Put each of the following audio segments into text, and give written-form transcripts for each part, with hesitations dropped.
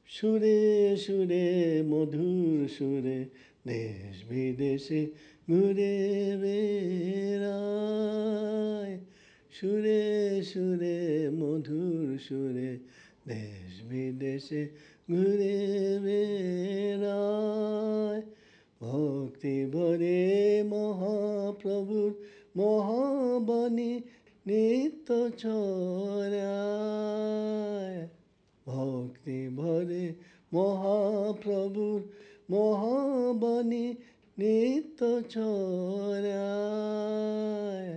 সুরে সুরে মধুর সুরে দেশ বিদেশে ঘুরে বেড়ায়। সুরে সুরে মধুর সুরে দেশ বিদেশে ঘুরে বেড়ায়। ভক্তি ভরে মহাপ্রভুর মহাবাণী নিত্য ছড়ায়। ভক্তি ভরে মহাপ্রভুর মহাবাণী নিত্য ছড়ায়।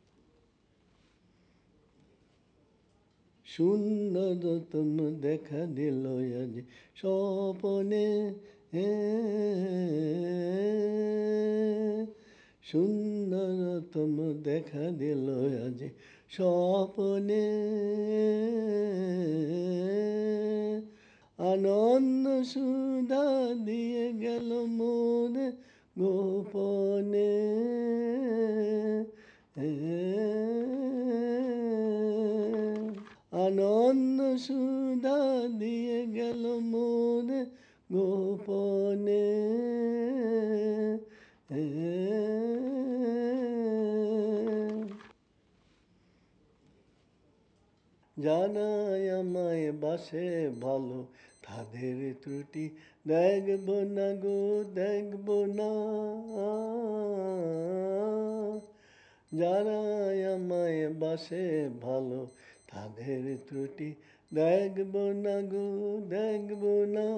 সুন্দরতম দেখা দিল আজ স্বপনে, সুন্দরতম দেখা দিল আজ স্বপনে। আনন্দ সুধা দিয়ে গেল মনে গোপনে। আনন্দ সুধা দিয়ে গেল মনে গোপনে। জানাই আমায় বাসে ভালো তাদের ত্রুটি দেখব না গো, দেখব না। জানাই আমায় বাসে ভালো তাদের ত্রুটি দেখব না গো, দেখব না।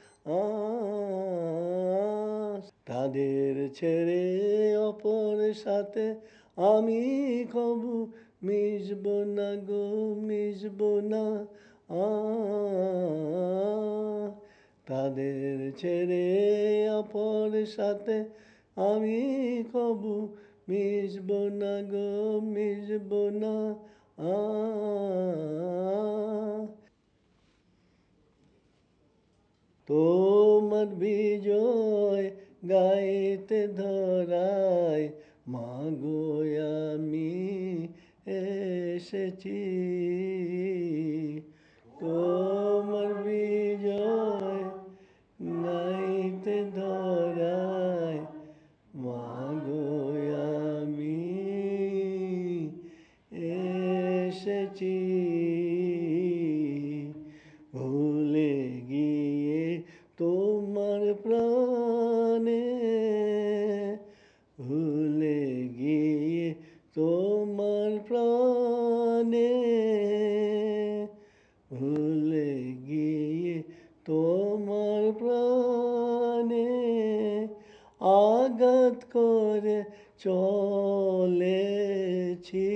তাদের ছেড়ে অপর সাথে আমি কবু মিশব না গো, মিশব না। তাদের ছেড়ে অপর সাথে আমি কবু মিশব না গো, মিশব না। তোমার বিজয় গাইতে ধরায় মাগো আমি এসেছি। তোমার বিজয় গাইতে ধরায় মাগো আমি এসেছি। ভুলে গিয়ে তোমার প্রাণে, ভুলে গিয়ে তোমার প্রাণে, ভুলে গিয়ে তোমার প্রাণে আঘাত করে চলেছি,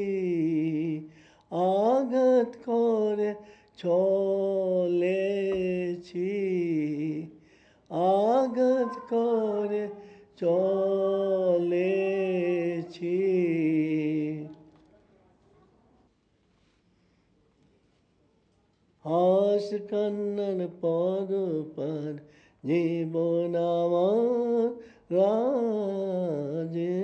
আঘাত করে চলেছি, আঘাত করে চলেছি। হাস কান্নার পর পার জীবন আমার রাজে।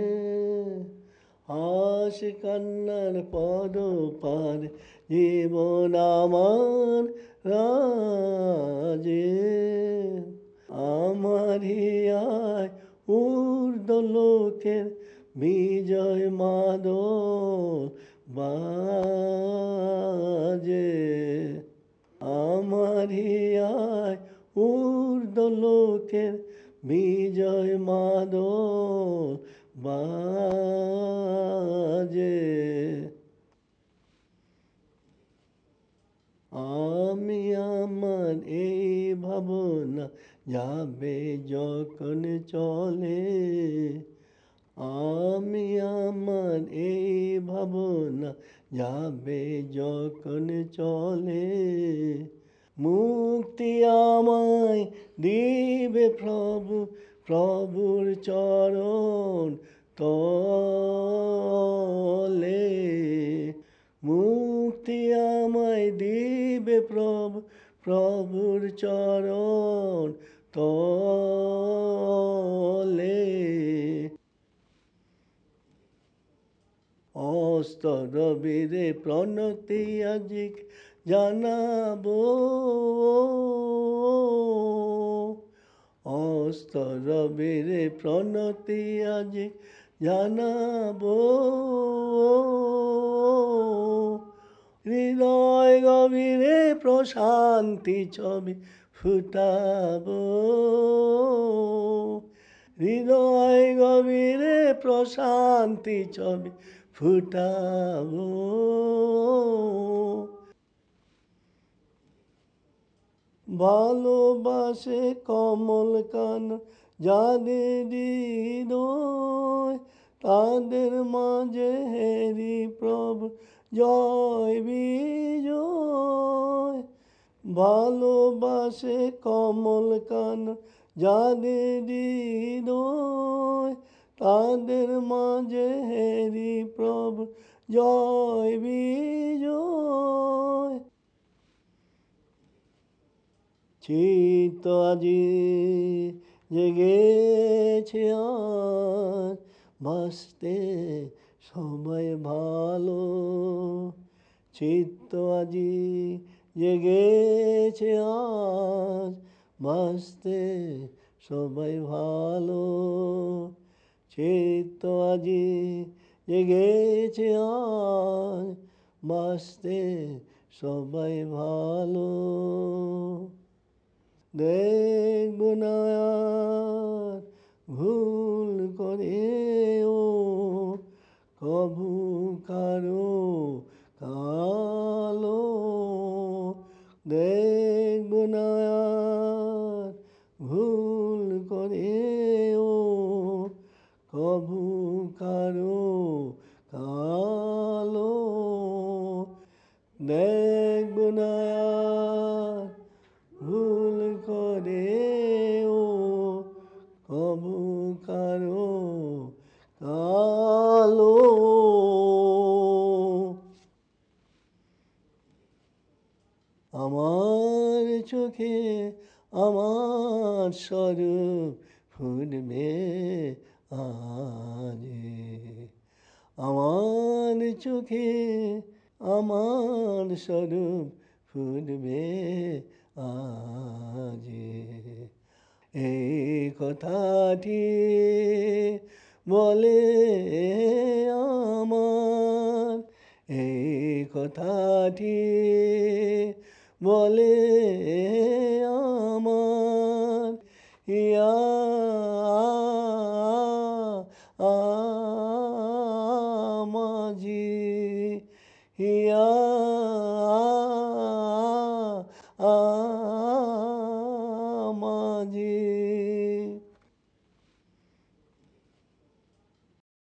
হাস কান্নার পর পার জীবন আমার রাজে। আমার হিয়ায় ঊর্ধ্ব লোকের বিজয় মাদল বাজে। আমার হিয়ায় ঊর্ধ্ব লোকের বিজয় মাদল বাজে। আমি আমার এই ভাবনা যাবে যখন চলে, আমি আমার এই ভাবনা যাবে যখন চলে। মুক্তি আমায় দিবে প্রভু, প্রভুর চরণ তলে। মুক্তি আমায় দিবে প্রভু, প্রভুর চরণ তলে। অস্তরবীরে প্রণতি আজিক জানাবো, স্তরবীরে প্রণতি আজি জানাবো, হৃদয় গভীরে প্রশান্তি ছবি ফুটাবো, হৃদয় গভীরে প্রশান্তি ছবি ফুটাবো। ভালোবাসে কমল কান যাদের হৃদয়, তাদের মাঝে হেরি প্রভু জয় বিজয়। ভালোবাসে কমল কান যাদের হৃদয়, তাদের মাঝে হেরি প্রভু জয় বিজয়। চিত্ত আজি জেগেছে আজ, বাঁচতে সবাই ভালো। চিত্ত আজি জেগেছে আজ, বাঁচতে সবাই ভালো। চিত্ত আজি জেগেছে আজ, বাঁচতে সবাই ভালো। দেখব না আর ভুল করেও কভু কারো কালো। দেখব না আর ভুল করেও কভু কারো কালো। দেখব না আর ভুল করেও কভু কারো কালো। আমার চোখে আমার স্বরূপ ফুটবে আজ, আমার চোখে আমার স্বরূপ ফুটবে আজ। এই কথাটি বলে আমার, এই কথাটি বলে